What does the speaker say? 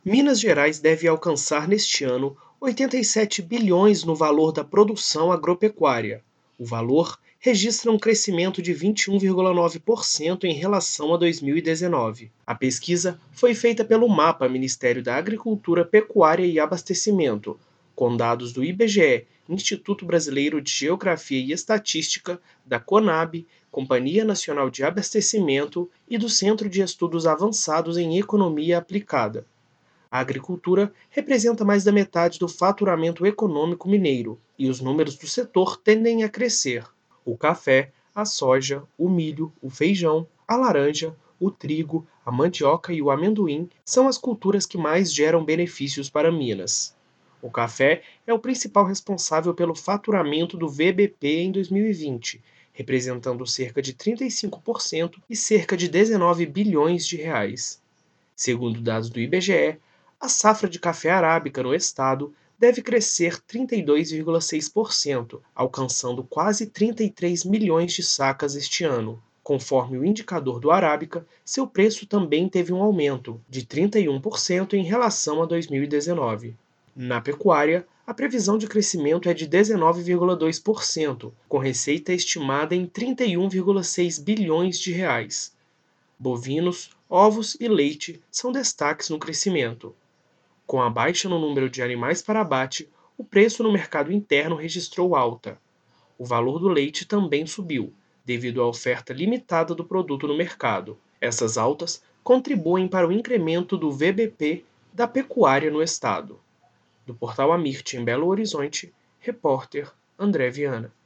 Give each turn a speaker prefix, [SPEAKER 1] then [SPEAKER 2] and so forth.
[SPEAKER 1] Minas Gerais deve alcançar neste ano 87 bilhões no valor da produção agropecuária. O valor registra um crescimento de 21,9% em relação a 2019. A pesquisa foi feita pelo MAPA, Ministério da Agricultura, Pecuária e Abastecimento, com dados do IBGE, Instituto Brasileiro de Geografia e Estatística, da CONAB, Companhia Nacional de Abastecimento e do Centro de Estudos Avançados em Economia Aplicada. A agricultura representa mais da metade do faturamento econômico mineiro, e os números do setor tendem a crescer. O café, a soja, o milho, o feijão, a laranja, o trigo, a mandioca e o amendoim são as culturas que mais geram benefícios para Minas. O café é o principal responsável pelo faturamento do VBP em 2020, representando cerca de 35% e cerca de 19 bilhões de reais. Segundo dados do IBGE, a safra de café arábica no estado deve crescer 32,6%, alcançando quase 33 milhões de sacas este ano. Conforme o indicador do Arábica, seu preço também teve um aumento, de 31% em relação a 2019. Na pecuária, a previsão de crescimento é de 19,2%, com receita estimada em 31,6 bilhões de reais. Bovinos, ovos e leite são destaques no crescimento. Com a baixa no número de animais para abate, o preço no mercado interno registrou alta. O valor do leite também subiu, devido à oferta limitada do produto no mercado. Essas altas contribuem para o incremento do VBP da pecuária no estado. Do portal Amirte, em Belo Horizonte, repórter André Viana.